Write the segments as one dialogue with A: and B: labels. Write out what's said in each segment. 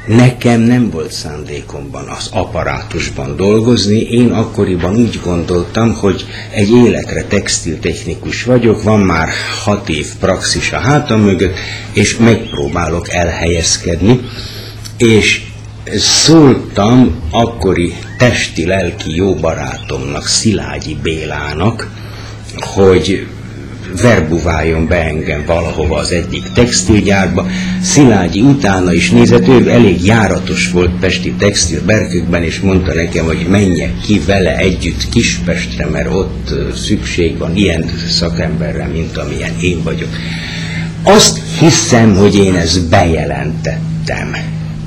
A: nekem nem volt szándékomban az apparátusban dolgozni, én akkoriban úgy gondoltam, hogy egy életre textiltechnikus vagyok, van már 6 év praxis a hátam mögött, és megpróbálok elhelyezkedni, és szóltam akkori testi-lelki jó barátomnak, Szilágyi Bélának, hogy verbuváljon be engem valahova az egyik textilgyárba. Szilágyi utána is nézett, ő elég járatos volt pesti textilberkükben, és mondta nekem, hogy menjek ki vele együtt Kispestre, mert ott szükség van ilyen szakemberre, mint amilyen én vagyok. Azt hiszem, hogy én ezt bejelentettem.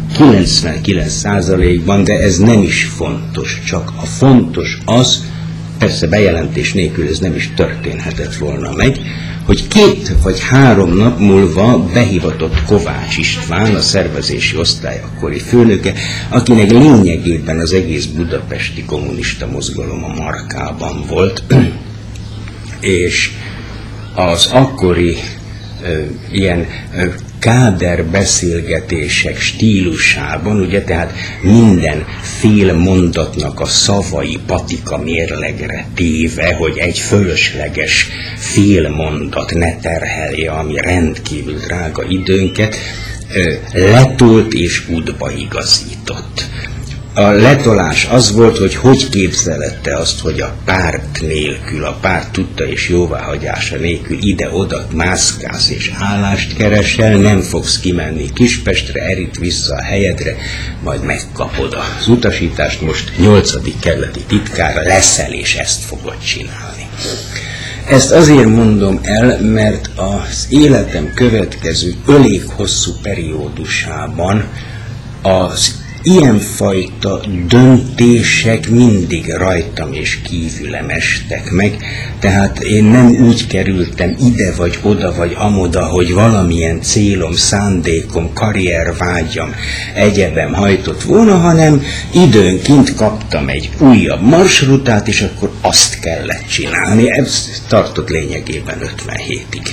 A: 99%-ban, de ez nem is fontos, csak a fontos az, persze bejelentés nélkül ez nem is történhetett volna meg, hogy 2 vagy 3 nap múlva behivatott Kovács István, a szervezési osztály akkori főnöke, akinek lényegében az egész budapesti kommunista mozgalom a markában volt, és az akkori ilyen káderbeszélgetések stílusában, ugye, tehát minden fél mondatnak a szavai patika mérlegre téve, hogy egy fölösleges fél mondat ne terhelje, ami rendkívül drága időnket, letolt és útba igazított. A letolás az volt, hogy képzelette azt, hogy a párt nélkül, a párt tudta és jóváhagyása nélkül ide-oda mászkálsz és állást keresel, nem fogsz kimenni Kispestre, erit vissza a helyedre, majd megkapod az utasítást, most 8. kerületi titkár leszel, és ezt fogod csinálni. Ezt azért mondom el, mert az életem következő elég hosszú periódusában az ilyenfajta döntések mindig rajtam és kívülem estek meg, tehát én nem úgy kerültem ide vagy oda vagy amoda, hogy valamilyen célom, szándékom, karriervágyam, egyebem hajtott volna, hanem időnként kaptam egy újabb marsrutát, és akkor azt kellett csinálni. Ez tartott lényegében 57-ig.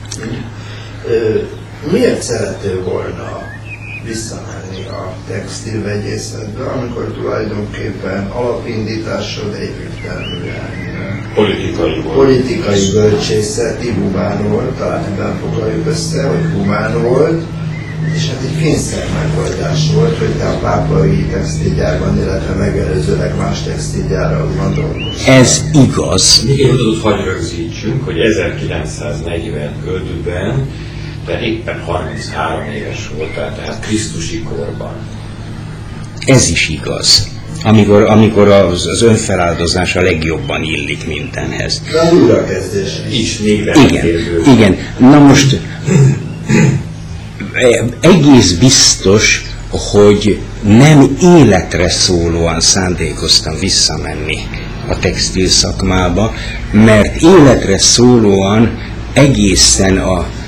B: Miért szerető volna visszamenni a textilvegyészetbe, amikor tulajdonképpen alapindításod egyértelműen politikai bölcsészeti Hubán volt, talán ebben foglaljuk össze, hogy Hubán volt, és hát egy kényszer megoldás volt, hogy te a pápai textilgyárban, illetve megelőzőleg más textilgyárakban dolgoztál.
A: Ez igaz.
C: Még egy adatot hadd rögzítsünk, hogy 1945-ben de éppen 33 éves voltál, tehát Krisztusi korban.
A: Ez is igaz. Amikor az önfeláldozás a legjobban illik mindenhez.
B: De a újrakezdés is.
A: Igen. Na most egész biztos, hogy nem életre szólóan szándékoztam visszamenni a textil szakmába, mert életre szólóan egészen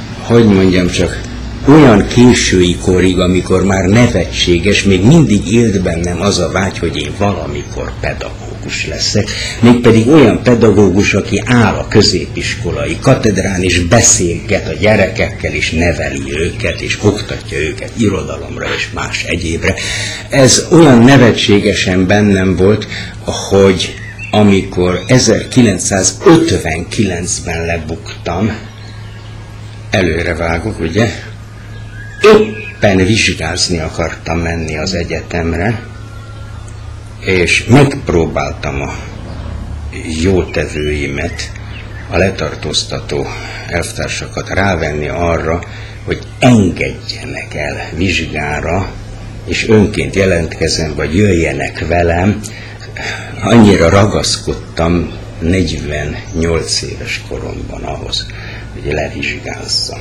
A: olyan késői korig, amikor már nevetséges, még mindig élt bennem az a vágy, hogy én valamikor pedagógus leszek, mégpedig olyan pedagógus, aki áll a középiskolai katedrán, és beszélget a gyerekekkel, és neveli őket, és oktatja őket irodalomra, és más egyébre. Ez olyan nevetségesen bennem volt, hogy amikor 1959-ben lebuktam, előrevágok, ugye? Éppen vizsgázni akartam menni az egyetemre, és megpróbáltam a jótevőimet, a letartóztató elvtársakat rávenni arra, hogy engedjenek el vizsgára, és önként jelentkezem, vagy jöjjenek velem. Annyira ragaszkodtam 48 éves koromban ahhoz, hogy levizsgázzam.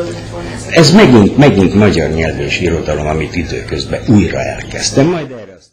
A: Ez megint magyar nyelv és irodalom, amit időközben újra elkezdtem. Majd erre